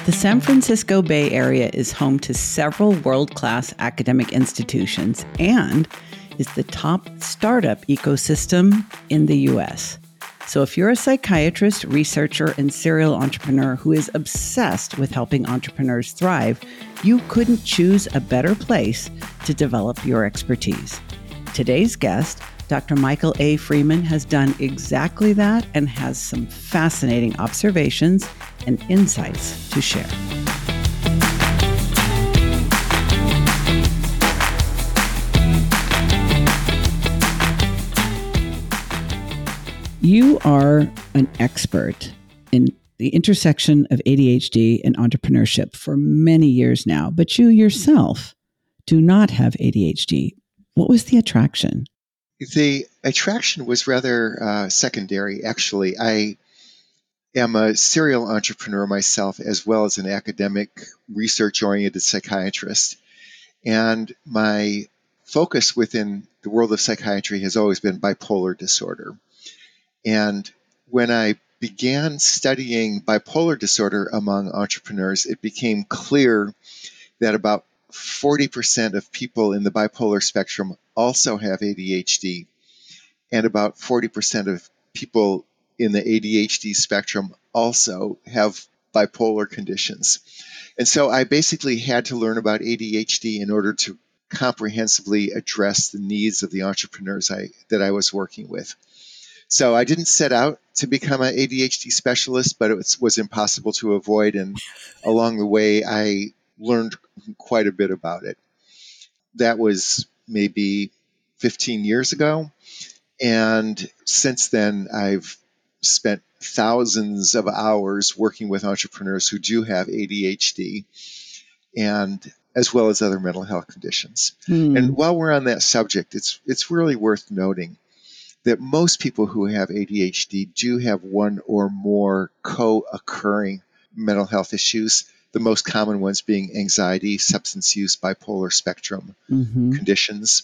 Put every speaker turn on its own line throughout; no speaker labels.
The San Francisco Bay Area is home to several world-class academic institutions and is the top startup ecosystem in the U.S. So if you're a psychiatrist, researcher, and serial entrepreneur who is obsessed with helping entrepreneurs thrive, you couldn't choose a better place to develop your expertise. Today's guest, Dr. Michael A. Freeman, has done exactly that and has some fascinating observations and insights to share. You are an expert in the intersection of ADHD and entrepreneurship for many years now, but you yourself do not have ADHD. What was the attraction?
The attraction was rather secondary, actually. I am a serial entrepreneur myself, as well as an academic, research-oriented psychiatrist. And my focus within the world of psychiatry has always been bipolar disorder. And when I began studying bipolar disorder among entrepreneurs, it became clear that about 40% of people in the bipolar spectrum also have ADHD, and about 40% of people in the ADHD spectrum also have bipolar conditions. And so I basically had to learn about ADHD in order to comprehensively address the needs of the entrepreneurs that I was working with. So I didn't set out to become an ADHD specialist, but it was impossible to avoid. And along the way, I learned quite a bit about it. That was maybe 15 years ago. And since then, I've spent thousands of hours working with entrepreneurs who do have ADHD, and as well as other mental health conditions. And while we're on that subject, it's really worth noting that most people who have ADHD do have one or more co-occurring mental health issues, the most common ones being anxiety, substance use, bipolar spectrum conditions.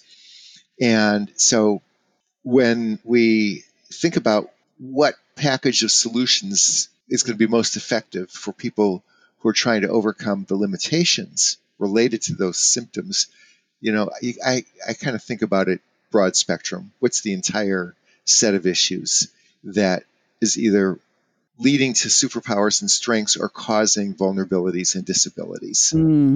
And so when we think about what package of solutions is going to be most effective for people who are trying to overcome the limitations related to those symptoms, I kind of think about it broad spectrum. What's the entire set of issues that is either leading to superpowers and strengths or causing vulnerabilities and disabilities?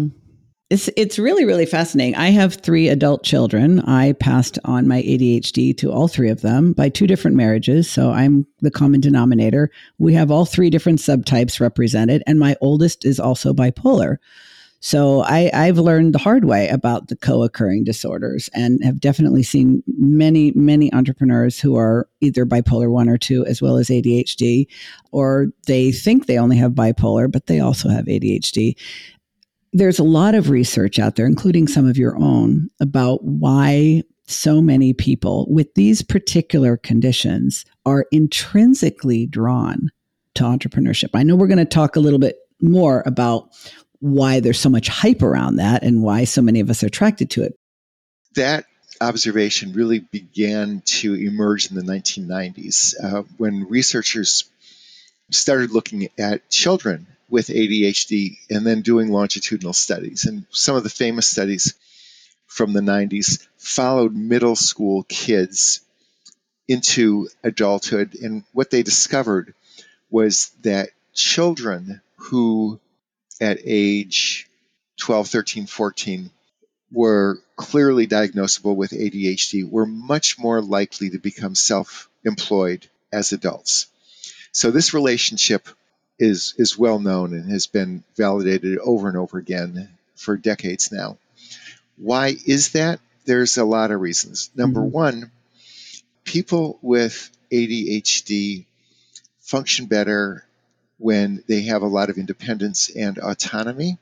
It's really, really fascinating. I have 3 adult children. I passed on my ADHD to all 3 of them by 2 different marriages. So I'm the common denominator. We have all 3 different subtypes represented. And my oldest is also bipolar. So I've learned the hard way about the co-occurring disorders and have definitely seen many, many entrepreneurs who are either bipolar 1 or 2, as well as ADHD, or they think they only have bipolar, but they also have ADHD. There's a lot of research out there, including some of your own, about why so many people with these particular conditions are intrinsically drawn to entrepreneurship. I know we're going to talk a little bit more about why there's so much hype around that and why so many of us are attracted to it.
That observation really began to emerge in the 1990s when researchers started looking at children with ADHD and then doing longitudinal studies. And some of the famous studies from the 90s followed middle school kids into adulthood. And what they discovered was that children who at age 12, 13, 14 were clearly diagnosable with ADHD were much more likely to become self-employed as adults. So this relationship is well known and has been validated over and over again for decades now. Why is that? There's a lot of reasons. Number one, people with ADHD function better when they have a lot of independence and autonomy,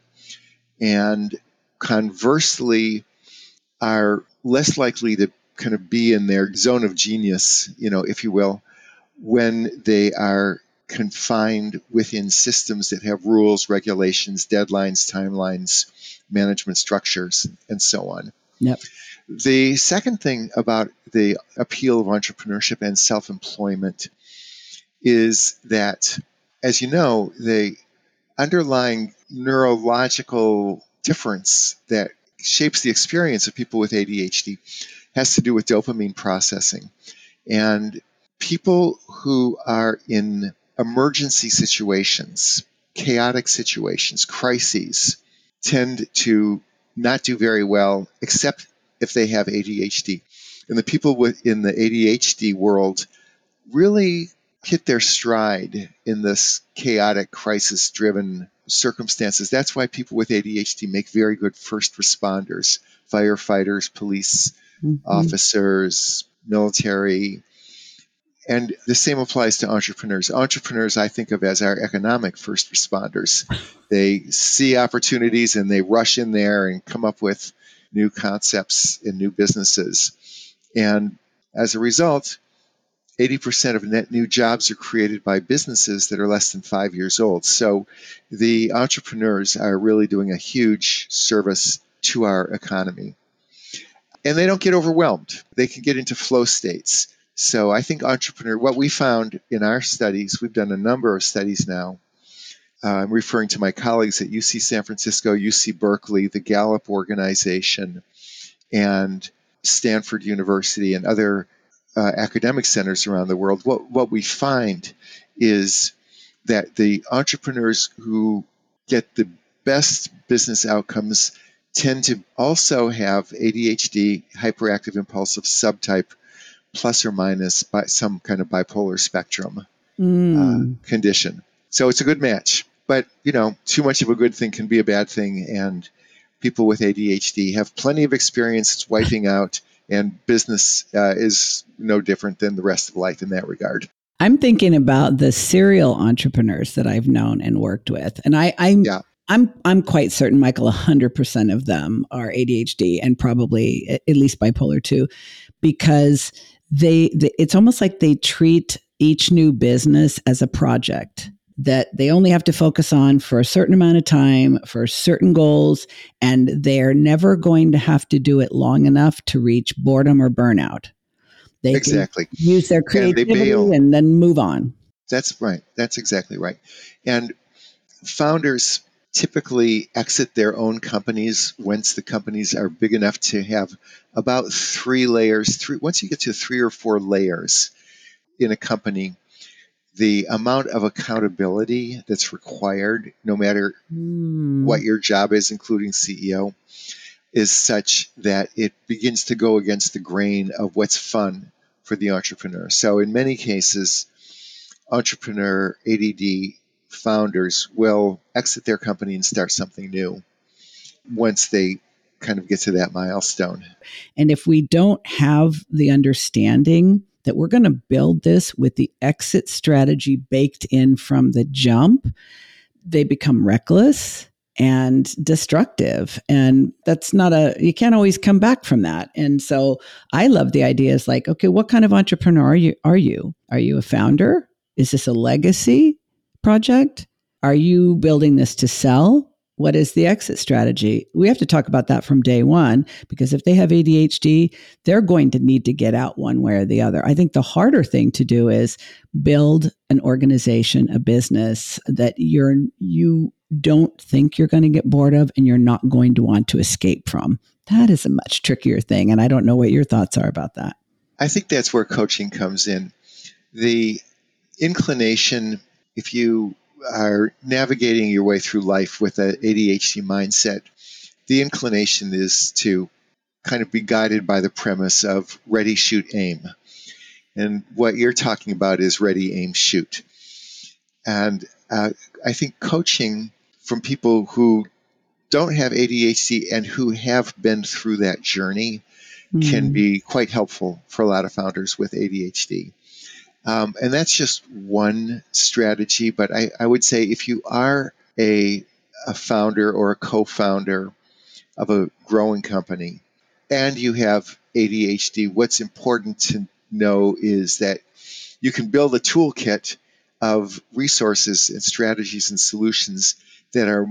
and conversely are less likely to kind of be in their zone of genius, if you will, when they are confined within systems that have rules, regulations, deadlines, timelines, management structures, and so on.
Yep.
The second thing about the appeal of entrepreneurship and self-employment is that, as you know, the underlying neurological difference that shapes the experience of people with ADHD has to do with dopamine processing. And people who are in emergency situations, chaotic situations, crises, tend to not do very well, except if they have ADHD. And the people in the ADHD world really hit their stride in this chaotic, crisis driven circumstances. That's why people with ADHD make very good first responders, firefighters, police
Mm-hmm.
officers, military. And the same applies to entrepreneurs. Entrepreneurs, I think of as our economic first responders. They see opportunities and they rush in there and come up with new concepts and new businesses. And as a result, 80% of net new jobs are created by businesses that are less than 5 years old. So the entrepreneurs are really doing a huge service to our economy. And they don't get overwhelmed. They can get into flow states. So I think what we found in our studies, we've done a number of studies now. I'm referring to my colleagues at UC San Francisco, UC Berkeley, the Gallup organization, and Stanford University and other academic centers around the world. What we find is that the entrepreneurs who get the best business outcomes tend to also have ADHD, hyperactive impulsive subtype, plus or minus by some kind of bipolar spectrum
Mm.
condition. So it's a good match. But, too much of a good thing can be a bad thing. And people with ADHD have plenty of experience wiping out, and business is no different than the rest of life in that regard.
I'm thinking about the serial entrepreneurs that I've known and worked with, and
Yeah,
I'm quite certain, Michael, 100% of them are ADHD and probably at least bipolar too, because it's almost like they treat each new business as a project that they only have to focus on for a certain amount of time for certain goals, and they're never going to have to do it long enough to reach boredom or burnout. They can
exactly.
use their
And they
creativity
bail.
and then move on.
That's right. That's exactly right. And founders typically exit their own companies once the companies are big enough to have about 3 layers. Once you get to 3 or 4 layers in a company, the amount of accountability that's required, no matter what your job is, including CEO, is such that it begins to go against the grain of what's fun for the entrepreneur. So in many cases, entrepreneur ADD founders will exit their company and start something new once they kind of get to that milestone.
And if we don't have the understanding that we're going to build this with the exit strategy baked in from the jump, they become reckless and destructive. And you can't always come back from that. And so I love the idea is like, okay, what kind of entrepreneur are you? Are you a founder? Is this a legacy project? Are you building this to sell? What is the exit strategy? We have to talk about that from day one, because if they have ADHD, they're going to need to get out one way or the other. I think the harder thing to do is build an organization, a business that you don't think you're going to get bored of and you're not going to want to escape from. That is a much trickier thing. And I don't know what your thoughts are about that.
I think that's where coaching comes in. The inclination, if you are navigating your way through life with an ADHD mindset, the inclination is to kind of be guided by the premise of ready, shoot, aim. And what you're talking about is ready, aim, shoot. And I think coaching from people who don't have ADHD and who have been through that journey can be quite helpful for a lot of founders with ADHD. And that's just one strategy. But I would say if you are a founder or a co-founder of a growing company and you have ADHD, what's important to know is that you can build a toolkit of resources and strategies and solutions that are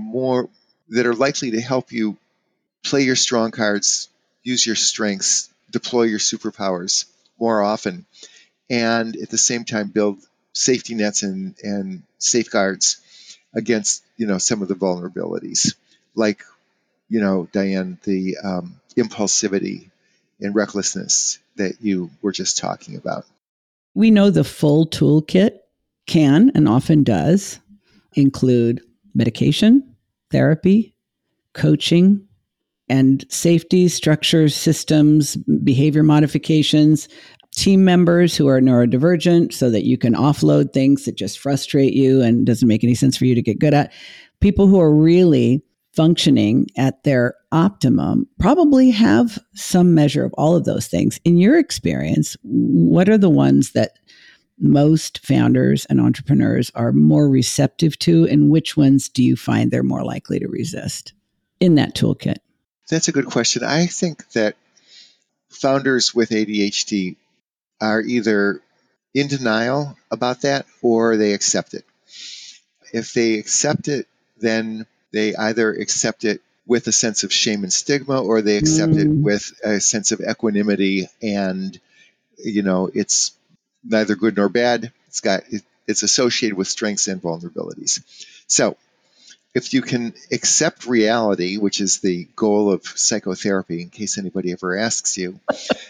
likely to help you play your strong cards, use your strengths, deploy your superpowers more often, and at the same time build safety nets and safeguards against, some of the vulnerabilities, like, Diane, the impulsivity and recklessness that you were just talking about.
We know the full toolkit can and often does include medication, therapy, coaching, and safety structures, systems, behavior modifications, team members who are neurodivergent so that you can offload things that just frustrate you and doesn't make any sense for you to get good at. People who are really functioning at their optimum probably have some measure of all of those things. In your experience, what are the ones that most founders and entrepreneurs are more receptive to, and which ones do you find they're more likely to resist in that toolkit?
That's a good question. I think that founders with ADHD are either in denial about that or they accept it. If they accept it, then they either accept it with a sense of shame and stigma, or they accept it with a sense of equanimity, and it's neither good nor bad. It's associated with strengths and vulnerabilities. So if you can accept reality, which is the goal of psychotherapy, in case anybody ever asks you,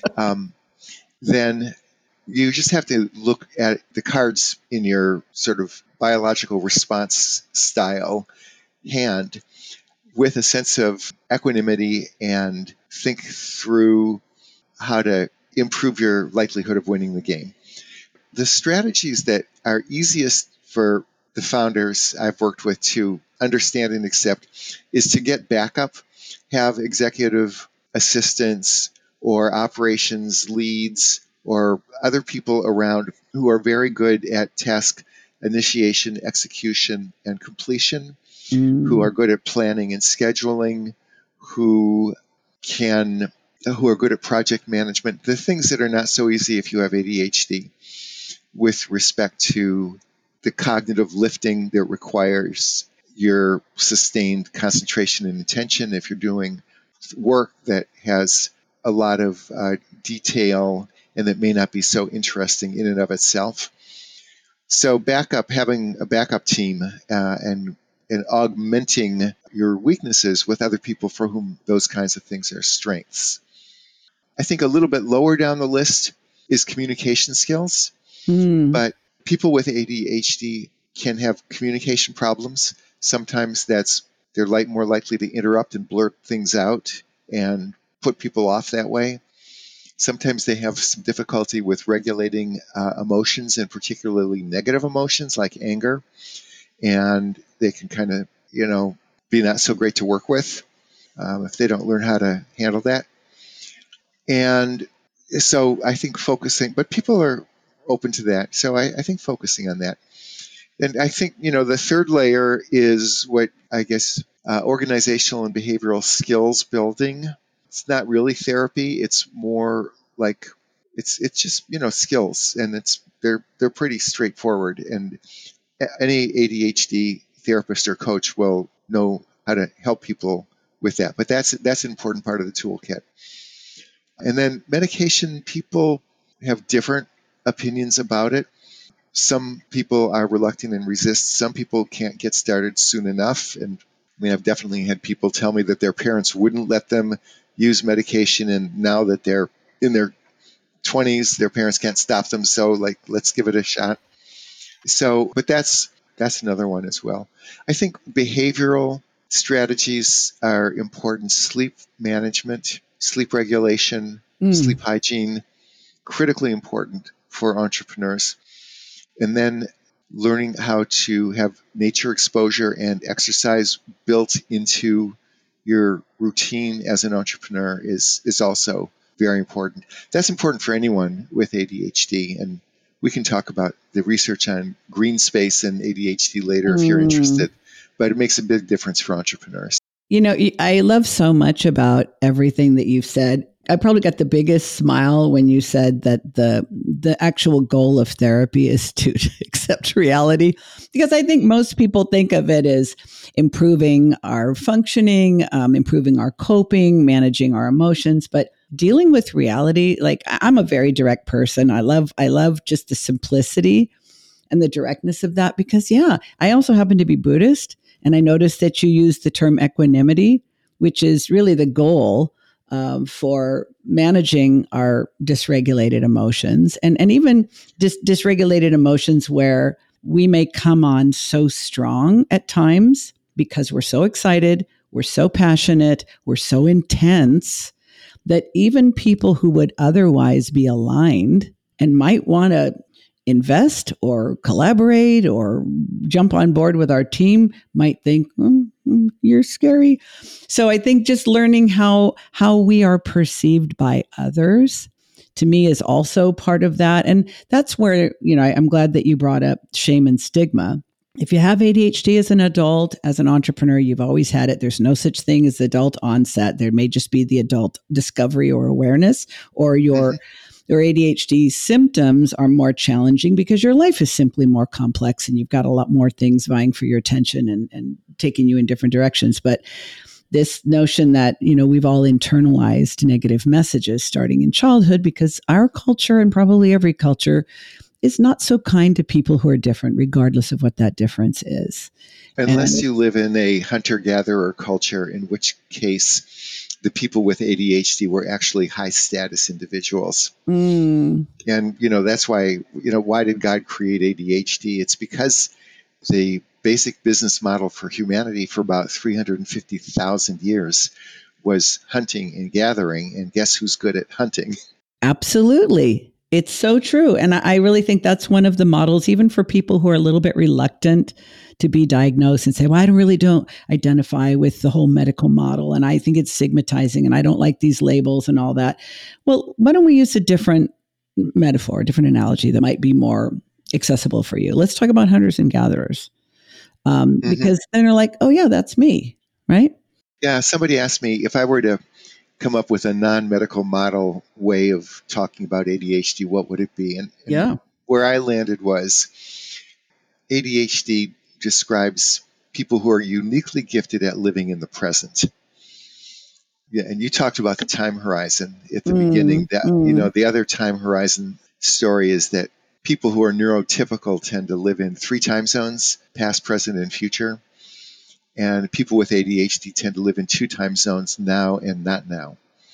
then you just have to look at the cards in your sort of biological response style hand with a sense of equanimity and think through how to improve your likelihood of winning the game. The strategies that are easiest for the founders I've worked with to understand and accept is to get backup, have executive assistants or operations leads or other people around who are very good at task initiation, execution, and completion, who are good at planning and scheduling, who are good at project management, the things that are not so easy if you have ADHD, with respect to the cognitive lifting that requires your sustained concentration and attention. If you're doing work that has a lot of detail and that may not be so interesting in and of itself. So having a backup team and augmenting your weaknesses with other people for whom those kinds of things are strengths. I think a little bit lower down the list is communication skills, but people with ADHD can have communication problems. Sometimes they're more likely to interrupt and blurt things out and put people off that way. Sometimes they have some difficulty with regulating emotions, and particularly negative emotions like anger. And they can kind of, be not so great to work with if they don't learn how to handle that. And so I think but people are open to that. So I think focusing on that. And I think, the third layer is what I guess organizational and behavioral skills building. It's not really therapy. It's more like it's just, skills, and they're pretty straightforward. And any ADHD therapist or coach will know how to help people with that. But that's an important part of the toolkit. And then medication, people have different opinions about it. Some people are reluctant and resist. Some people can't get started soon enough. And I've definitely had people tell me that their parents wouldn't let them use medication, and now that they're in their 20s, their parents can't stop them. So, let's give it a shot. So, but that's another one as well. I think behavioral strategies are important. Sleep management, sleep regulation, sleep hygiene, critically important for entrepreneurs. And then learning how to have nature exposure and exercise built into your routine as an entrepreneur is also very important. That's important for anyone with ADHD, and we can talk about the research on green space and ADHD later if you're interested, but it makes a big difference for entrepreneurs.
I love so much about everything that you've said. I probably got the biggest smile when you said that the actual goal of therapy is to accept reality, because I think most people think of it as improving our functioning, improving our coping, managing our emotions, but dealing with reality. Like, I'm a very direct person. I love just the simplicity and the directness of that. Because, yeah, I also happen to be Buddhist, and I noticed that you use the term equanimity, which is really the goal for managing our dysregulated emotions, and even dysregulated emotions where we may come on so strong at times because we're so excited, we're so passionate, we're so intense that even people who would otherwise be aligned and might want to invest or collaborate or jump on board with our team might think, you're scary. So I think just learning how we are perceived by others, to me, is also part of that. And that's where, I'm glad that you brought up shame and stigma. If you have ADHD as an adult, as an entrepreneur, you've always had it. There's no such thing as adult onset. There may just be the adult discovery or awareness, or your ADHD symptoms are more challenging because your life is simply more complex and you've got a lot more things vying for your attention and taking you in different directions. But this notion that, we've all internalized negative messages starting in childhood because our culture, and probably every culture, is not so kind to people who are different, regardless of what that difference is.
Unless you live in a hunter-gatherer culture, in which case the people with ADHD were actually high-status individuals. And, that's why, why did God create ADHD? It's because the basic business model for humanity for about 350,000 years was hunting and gathering. And guess who's good at hunting?
Absolutely. It's so true. And I really think that's one of the models, even for people who are a little bit reluctant to be diagnosed and say, well, don't identify with the whole medical model. And I think it's stigmatizing and I don't like these labels and all that. Well, why don't we use a different metaphor, a different analogy that might be more accessible for you? Let's talk about hunters and gatherers. Because then they're like, oh, yeah, that's me. Right?
Yeah. Somebody asked me if I were to come up with a non-medical model way of talking about ADHD, what would it be? And where I landed was ADHD describes people who are uniquely gifted at living in the present. Yeah, and you talked about the time horizon at the beginning. That the other time horizon story is that people who are neurotypical tend to live in 3 time zones: past, present, and future. And people with ADHD tend to live in 2 time zones: now and not now.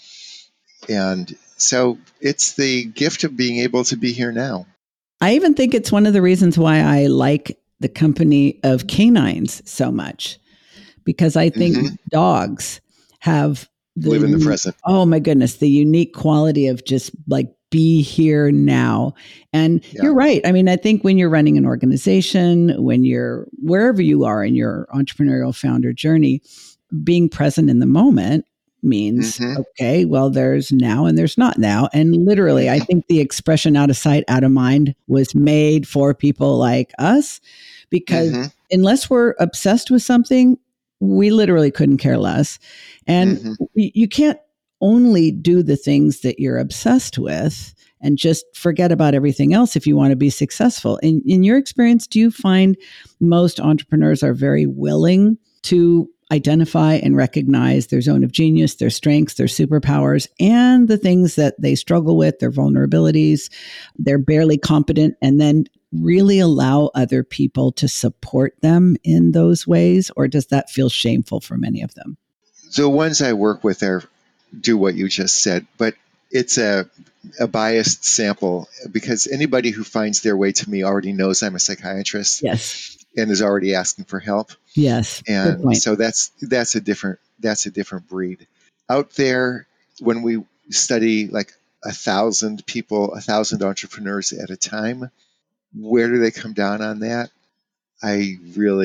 And so it's the gift of being able to be here now.
I even think it's one of the reasons why I like the company of canines so much, because I think dogs have
live in the present.
Oh my goodness, the unique quality of just like be here now. And you're right. I mean, I think when you're running an organization, when you're wherever you are in your entrepreneurial founder journey, being present in the moment means, okay, well, there's now and there's not now. And literally, I think the expression out of sight, out of mind was made for people like us, because unless we're obsessed with something, we literally couldn't care less. And you can't only do the things that you're obsessed with and just forget about everything else if you want to be successful. In your experience, do you find most entrepreneurs are very willing to identify and recognize their zone of genius, their strengths, their superpowers, and the things that they struggle with, their vulnerabilities, they're barely competent, and then really allow other people to support them in those ways? Or does that feel shameful for many of them?
The ones I work with do what you just said, but it's a biased sample, because anybody who finds their way to me already knows I'm a psychiatrist.
Yes.
And is already asking for help.
Yes.
And so that's a different breed. Out there, when we study like 1,000 people, 1,000 entrepreneurs at a time, where do they come down on that? I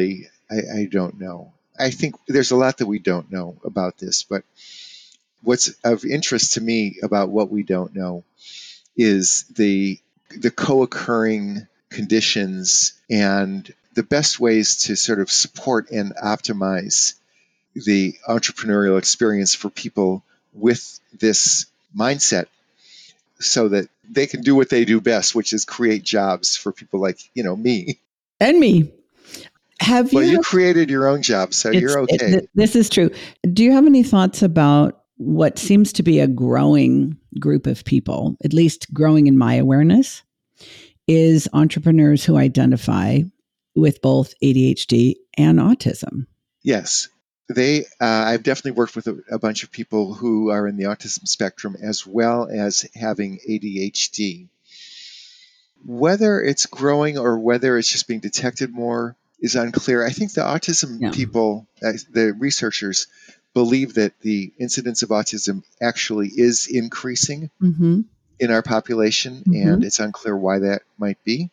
don't know. I think there's a lot that we don't know about this, but what's of interest to me about what we don't know is the co-occurring conditions and the best ways to sort of support and optimize the entrepreneurial experience for people with this mindset, so that they can do what they do best, which is create jobs for people like, me.
And me.
Well, you created your own job, so you're okay.
This is true. Do you have any thoughts about what seems to be a growing group of people, at least growing in my awareness, is entrepreneurs who identify with both ADHD and autism.
Yes. I've definitely worked with a bunch of people who are in the autism spectrum as well as having ADHD. Whether it's growing or whether it's just being detected more is unclear. I think the autism people, the researchers, believe that the incidence of autism actually is increasing in our population, and it's unclear why that might be.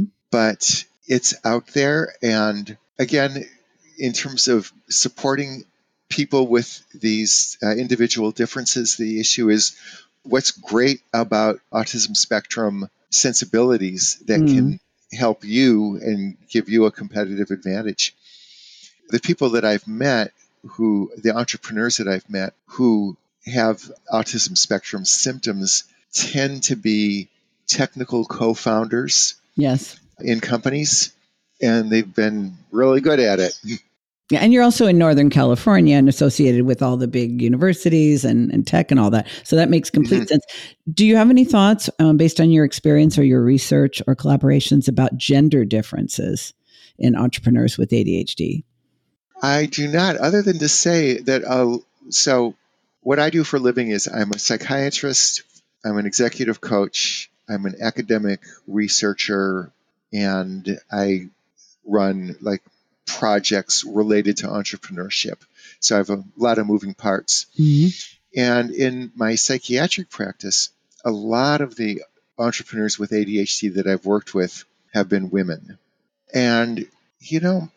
But it's out there. And again, in terms of supporting people with these individual differences, the issue is what's great about autism spectrum sensibilities that can help you and give you a competitive advantage. The people that I've met, the entrepreneurs that I've met who have autism spectrum symptoms, tend to be technical co-founders in companies, and they've been really good at it.
Yeah, and you're also in Northern California and associated with all the big universities and tech and all that. So that makes complete sense. Do you have any thoughts based on your experience or your research or collaborations about gender differences in entrepreneurs with ADHD?
I do not, other than to say that, so what I do for a living is I'm a psychiatrist, I'm an executive coach, I'm an academic researcher, and I run like projects related to entrepreneurship. So I have a lot of moving parts. And in my psychiatric practice, a lot of the entrepreneurs with ADHD that I've worked with have been women. And, you know,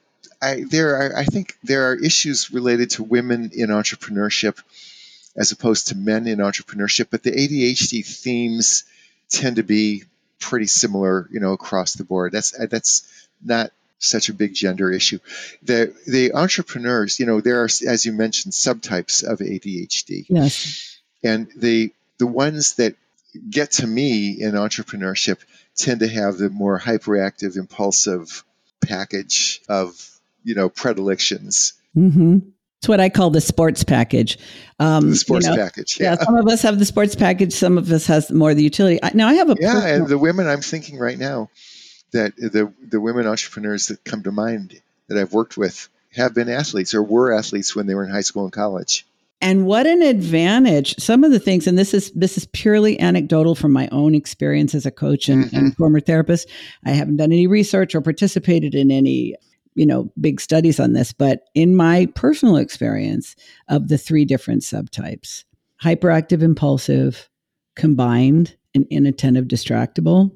I think there are issues related to women in entrepreneurship as opposed to men in entrepreneurship, but the ADHD themes tend to be pretty similar, across the board. That's not such a big gender issue. The entrepreneurs, there are, as you mentioned, subtypes of ADHD.
Yes.
And the ones that get to me in entrepreneurship tend to have the more hyperactive, impulsive package of, predilections.
It's what I call the sports package.
The sports package, yeah.
Some of us have the sports package. Some of us has more the utility. Now I have a
and the women I'm thinking right now, that the women entrepreneurs that come to mind that I've worked with have been athletes or were athletes when they were in high school and college.
And what an advantage. Some of the things, and this is purely anecdotal from my own experience as a coach and former therapist. I haven't done any research or participated in any big studies on this, but in my personal experience of the three different subtypes, hyperactive, impulsive, combined, and inattentive, distractible,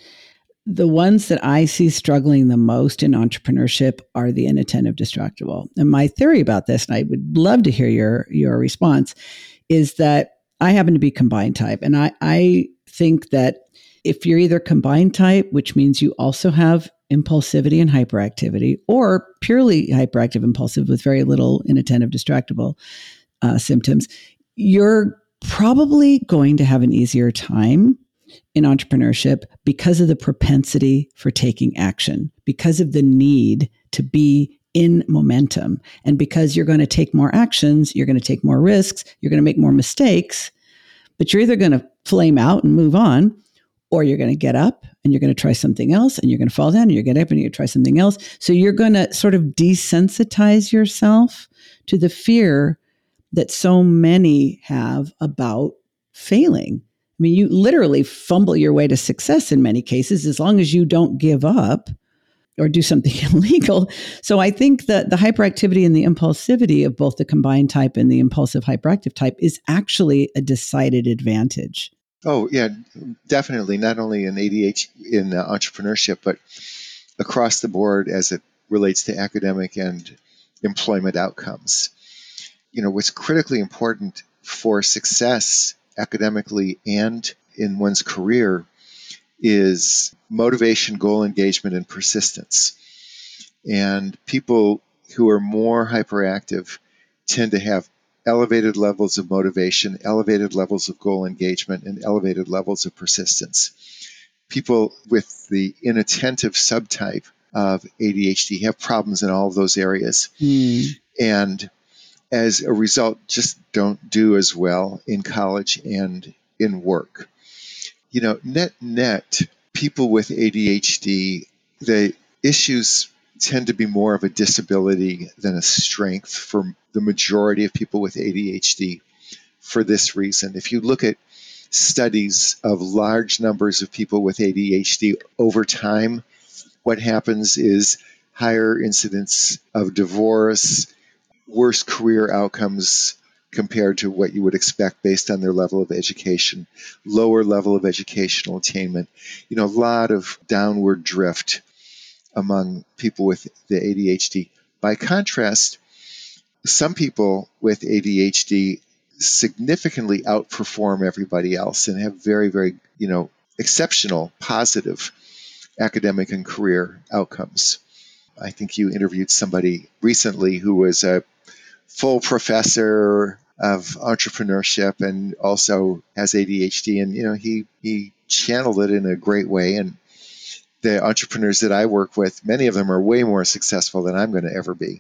the ones that I see struggling the most in entrepreneurship are the inattentive, distractible. And my theory about this, and I would love to hear your response, is that I happen to be combined type. And I think that if you're either combined type, which means you also have impulsivity and hyperactivity, or purely hyperactive impulsive with very little inattentive distractible symptoms, you're probably going to have an easier time in entrepreneurship because of the propensity for taking action, because of the need to be in momentum, and because you're going to take more actions, you're going to take more risks, you're going to make more mistakes, but you're either going to flame out and move on, or you're going to get up and you're going to try something else, and you're going to fall down and you're going to get up and you're going to try something else. So you're going to sort of desensitize yourself to the fear that so many have about failing. I mean, you literally fumble your way to success in many cases, as long as you don't give up or do something illegal. So I think that the hyperactivity and the impulsivity of both the combined type and the impulsive hyperactive type is actually a decided advantage.
Oh, yeah, definitely. Not only in ADHD, in entrepreneurship, but across the board as it relates to academic and employment outcomes. What's critically important for success academically and in one's career is motivation, goal engagement, and persistence. And people who are more hyperactive tend to have elevated levels of motivation, elevated levels of goal engagement, and elevated levels of persistence. People with the inattentive subtype of ADHD have problems in all of those areas. And as a result, just don't do as well in college and in work. Net, people with ADHD, the issues tend to be more of a disability than a strength for the majority of people with ADHD for this reason. If you look at studies of large numbers of people with ADHD over time, what happens is higher incidence of divorce, worse career outcomes compared to what you would expect based on their level of education, lower level of educational attainment, a lot of downward drift among people with the ADHD. By contrast, some people with ADHD significantly outperform everybody else and have very, very, exceptional positive academic and career outcomes. I think you interviewed somebody recently who was a full professor of entrepreneurship and also has ADHD, and he channeled it in a great way. And the entrepreneurs that I work with, many of them are way more successful than I'm going to ever be.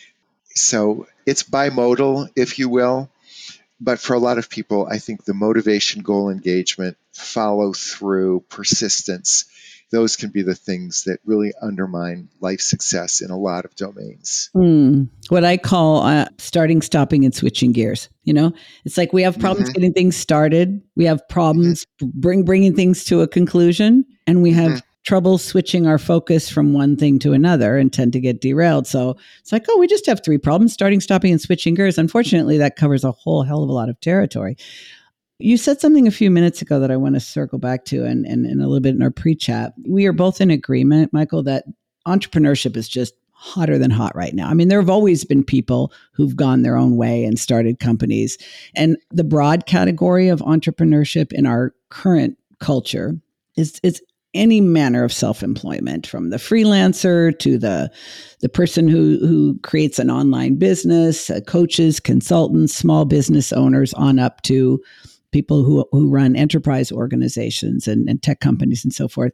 So it's bimodal, if you will. But for a lot of people, I think the motivation, goal engagement, follow through, persistence, those can be the things that really undermine life success in a lot of domains.
What I call starting, stopping, and switching gears. It's like we have problems getting things started. We have problems bringing things to a conclusion, and we have trouble switching our focus from one thing to another and tend to get derailed. So it's like, we just have 3 problems: starting, stopping, and switching gears. Unfortunately, that covers a whole hell of a lot of territory. You said something a few minutes ago that I want to circle back to and a little bit in our pre-chat. We are both in agreement, Michael, that entrepreneurship is just hotter than hot right now. I mean, there have always been people who've gone their own way and started companies. And the broad category of entrepreneurship in our current culture is any manner of self-employment, from the freelancer to the person who creates an online business, coaches, consultants, small business owners, on up to people who run enterprise organizations and tech companies and so forth.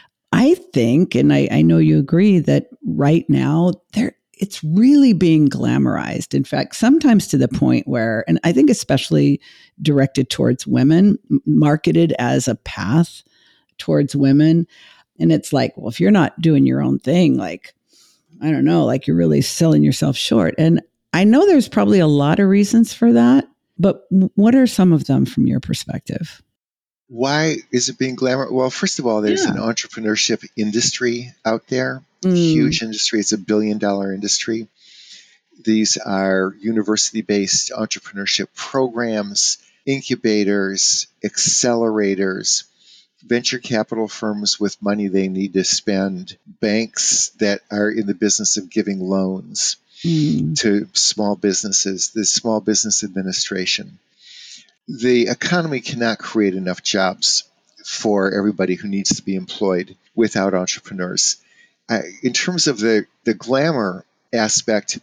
I think, and I know you agree, that right now it's really being glamorized. In fact, sometimes to the point where, and I think especially directed towards women, marketed as a path towards women. And it's like, well, if you're not doing your own thing, like, I don't know, like you're really selling yourself short. And I know there's probably a lot of reasons for that, but what are some of them from your perspective?
Why is it being glamour? Well, first of all, there's an entrepreneurship industry out there, huge industry. It's $1 billion industry. These are university-based entrepreneurship programs, incubators, accelerators, venture capital firms with money they need to spend, banks that are in the business of giving loans to small businesses, the Small Business Administration. The economy cannot create enough jobs for everybody who needs to be employed without entrepreneurs. In terms of the glamour aspect,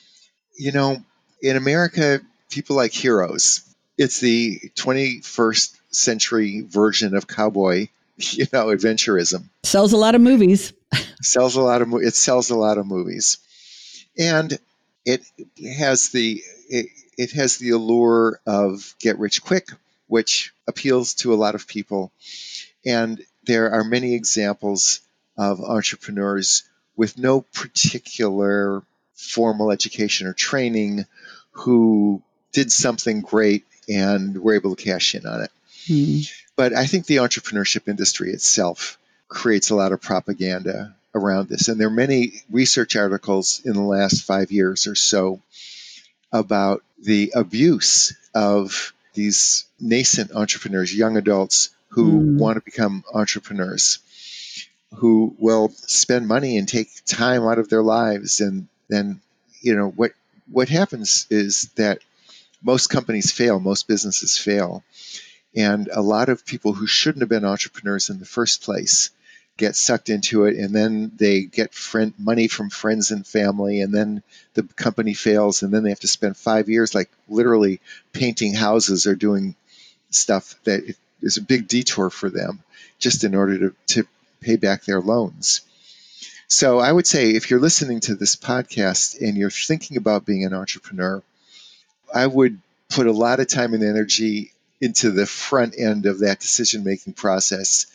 in America, people like heroes. It's the 21st century version of cowboy, adventurism.
Sells a lot of movies.
It sells a lot of movies. And it has the allure of get rich quick, which appeals to a lot of people. And there are many examples of entrepreneurs with no particular formal education or training who did something great and were able to cash in on it. But I think the entrepreneurship industry itself creates a lot of propaganda around this. And there are many research articles in the last 5 years or so about the abuse of these nascent entrepreneurs, young adults who want to become entrepreneurs, who will spend money and take time out of their lives. And then, what happens is that most companies fail, most businesses fail. And a lot of people who shouldn't have been entrepreneurs in the first place get sucked into it, and then they get money from friends and family, and then the company fails, and then they have to spend 5 years like literally painting houses or doing stuff that is a big detour for them just in order to pay back their loans. So I would say if you're listening to this podcast and you're thinking about being an entrepreneur, I would put a lot of time and energy into the front end of that decision-making process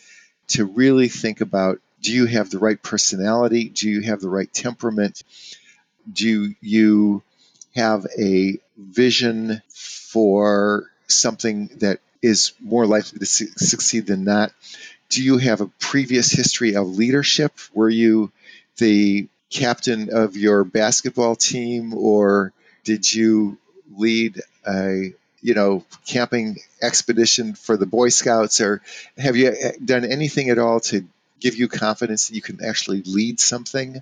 to really think about, do you have the right personality? Do you have the right temperament? Do you have a vision for something that is more likely to succeed than not? Do you have a previous history of leadership? Were you the captain of your basketball team, or did you lead a camping expedition for the Boy Scouts, or have you done anything at all to give you confidence that you can actually lead something?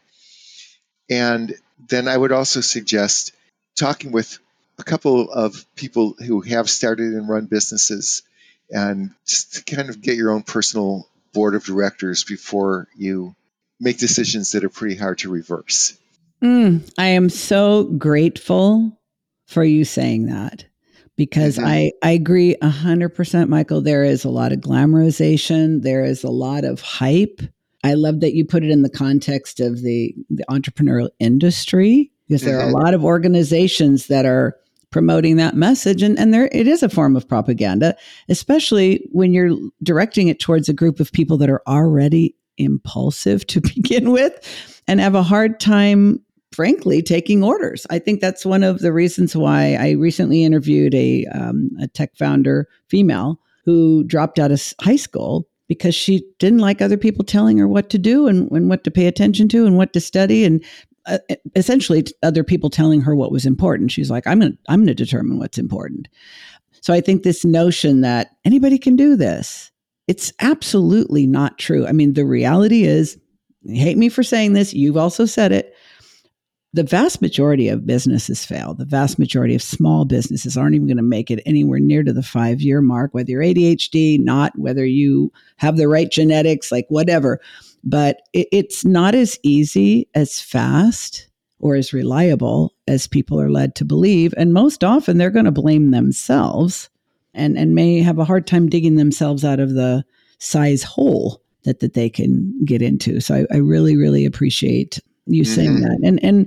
And then I would also suggest talking with a couple of people who have started and run businesses, and just to kind of get your own personal board of directors before you make decisions that are pretty hard to reverse.
I am so grateful for you saying that, because I agree 100%, Michael. There is a lot of glamorization. There is a lot of hype. I love that you put it in the context of the entrepreneurial industry, because there are a lot of organizations that are promoting that message. And there, it is a form of propaganda, especially when you're directing it towards a group of people that are already impulsive to begin with and have a hard time, frankly, taking orders. I think that's one of the reasons why I recently interviewed a tech founder, female, who dropped out of high school because she didn't like other people telling her what to do and what to pay attention to and what to study, and essentially other people telling her what was important. She's like, I'm going to determine what's important. So I think this notion that anybody can do this, it's absolutely not true. I mean, the reality is, hate me for saying this, you've also said it, the vast majority of businesses fail. The vast majority of small businesses aren't even going to make it anywhere near to the 5-year mark, whether you're ADHD, not, whether you have the right genetics, like whatever. But it's not as easy, as fast, or as reliable as people are led to believe. And most often they're going to blame themselves and may have a hard time digging themselves out of the size hole that they can get into. So I really, really appreciate you saying that. And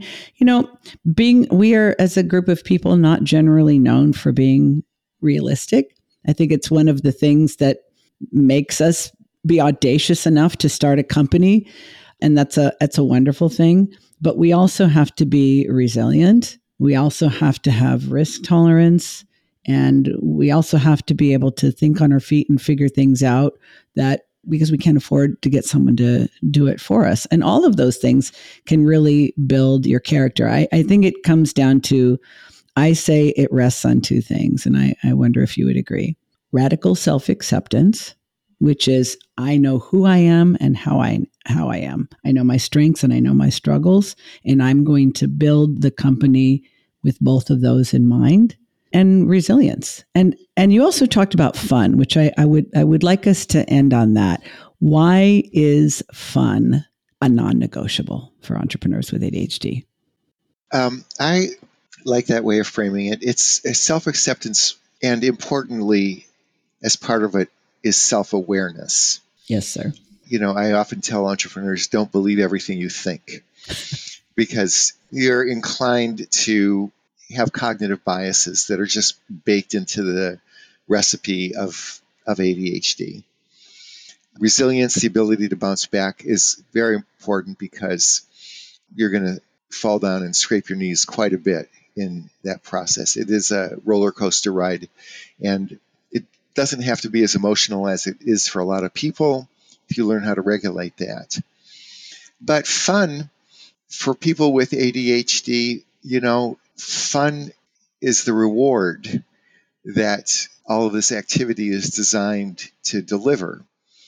we are, as a group of people, not generally known for being realistic. I think it's one of the things that makes us be audacious enough to start a company. And that's a wonderful thing. But we also have to be resilient. We also have to have risk tolerance. And we also have to be able to think on our feet and figure things out, that because we can't afford to get someone to do it for us. And all of those things can really build your character. I think it comes down to, I say it rests on two things, and I wonder if you would agree. Radical self-acceptance, which is, I know who I am and how I am. I know my strengths and I know my struggles, and I'm going to build the company with both of those in mind. And resilience. And you also talked about fun, which I would like us to end on that. Why is fun a non-negotiable for entrepreneurs with ADHD?
I like that way of framing it. It's a self-acceptance, and importantly, as part of it, is self-awareness.
Yes, sir.
I often tell entrepreneurs, don't believe everything you think, because you're inclined to have cognitive biases that are just baked into the recipe of ADHD. Resilience, the ability to bounce back, is very important, because you're going to fall down and scrape your knees quite a bit in that process. It is a roller coaster ride, and it doesn't have to be as emotional as it is for a lot of people if you learn how to regulate that. But fun, for people with ADHD, fun is the reward that all of this activity is designed to deliver.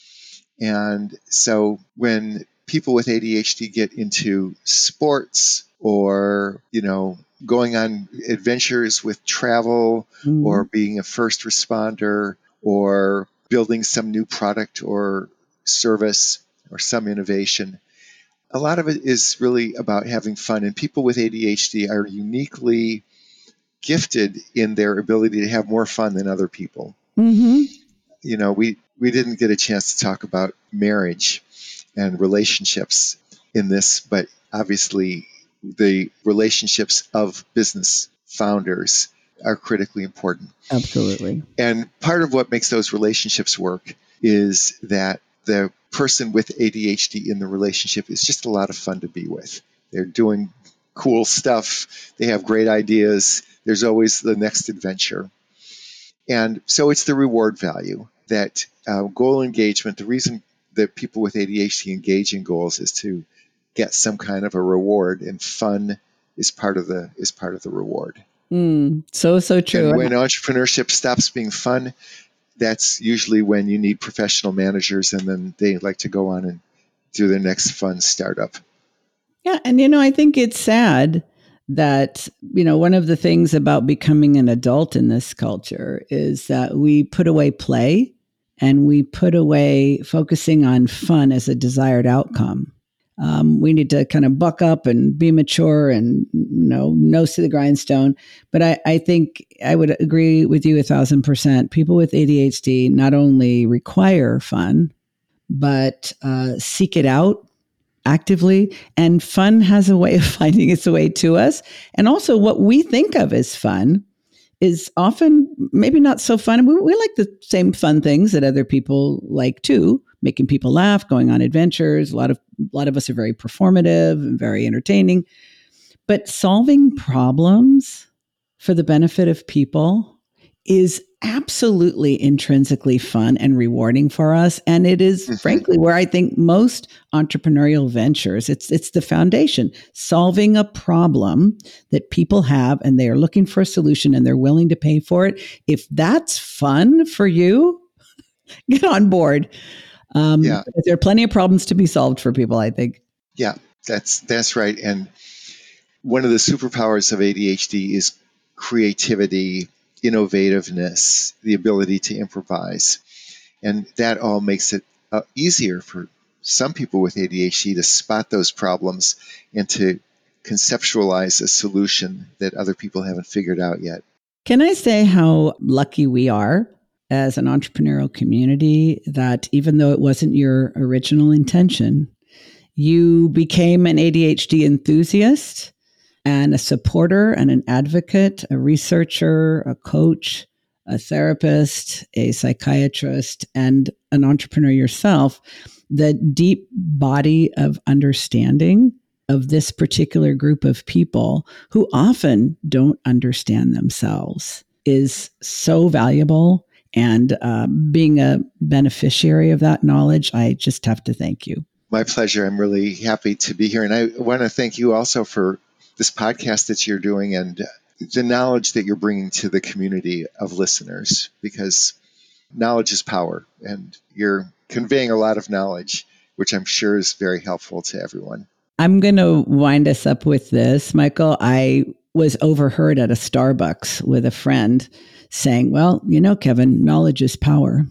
And so when people with ADHD get into sports, or, going on adventures with travel, or being a first responder, or building some new product or service or some innovation, a lot of it is really about having fun. And people with ADHD are uniquely gifted in their ability to have more fun than other people. We didn't get a chance to talk about marriage and relationships in this, but obviously the relationships of business founders are critically important.
Absolutely.
And part of what makes those relationships work is that the person with ADHD in the relationship is just a lot of fun to be with. They're doing cool stuff. They have great ideas. There's always the next adventure. And so it's the reward value that goal engagement, the reason that people with ADHD engage in goals is to get some kind of a reward, and fun is part of the reward.
So true.
And when entrepreneurship stops being fun, that's usually when you need professional managers, and then they like to go on and do their next fun startup.
Yeah. And, I think it's sad that, one of the things about becoming an adult in this culture is that we put away play and we put away focusing on fun as a desired outcome. We need to kind of buck up and be mature and, nose to the grindstone. But I think I would agree with you 1,000%. People with ADHD not only require fun, but seek it out actively. And fun has a way of finding its way to us. And also what we think of as fun is often maybe not so fun. We like the same fun things that other people like too, making people laugh, going on adventures. A lot of us are very performative and very entertaining. But solving problems for the benefit of people is absolutely intrinsically fun and rewarding for us. And it is frankly where I think most entrepreneurial ventures, it's the foundation, solving a problem that people have and they are looking for a solution and they're willing to pay for it. If that's fun for you, get on board. There are plenty of problems to be solved for people, I think.
Yeah, that's right. And one of the superpowers of ADHD is creativity, innovativeness, the ability to improvise. And that all makes it easier for some people with ADHD to spot those problems and to conceptualize a solution that other people haven't figured out yet.
Can I say how lucky we are as an entrepreneurial community that even though it wasn't your original intention, you became an ADHD enthusiast and a supporter and an advocate, a researcher, a coach, a therapist, a psychiatrist, and an entrepreneur yourself. The deep body of understanding of this particular group of people who often don't understand themselves is so valuable. And being a beneficiary of that knowledge, I just have to thank you.
My pleasure. I'm really happy to be here. And I want to thank you also for this podcast that you're doing and the knowledge that you're bringing to the community of listeners, because knowledge is power, and you're conveying a lot of knowledge, which I'm sure is very helpful to everyone.
I'm going to wind us up with this, Michael. I was overheard at a Starbucks with a friend saying, well, Kevin, knowledge is power.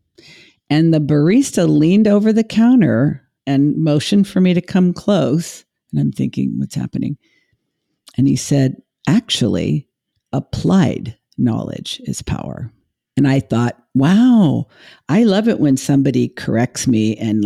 And the barista leaned over the counter and motioned for me to come close. And I'm thinking, what's happening? And he said, actually, applied knowledge is power. And I thought, wow, I love it when somebody corrects me and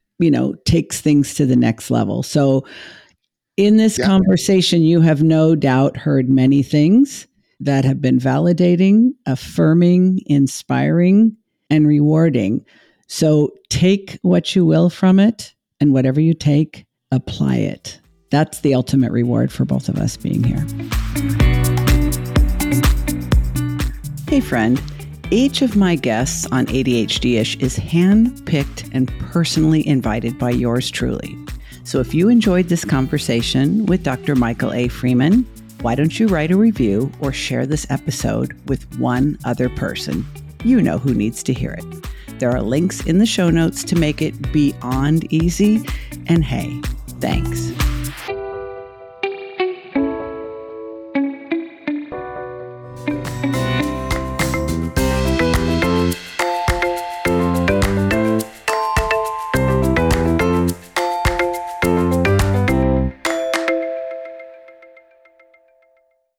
takes things to the next level. So in this conversation, you have no doubt heard many things that have been validating, affirming, inspiring, and rewarding. So take what you will from it, and whatever you take, apply it. That's the ultimate reward for both of us being here. Hey, friend. Each of my guests on ADHD-ish is hand-picked and personally invited by yours truly. So if you enjoyed this conversation with Dr. Michael A. Freeman, why don't you write a review or share this episode with one other person you know who needs to hear it. There are links in the show notes to make it beyond easy. And hey, thanks.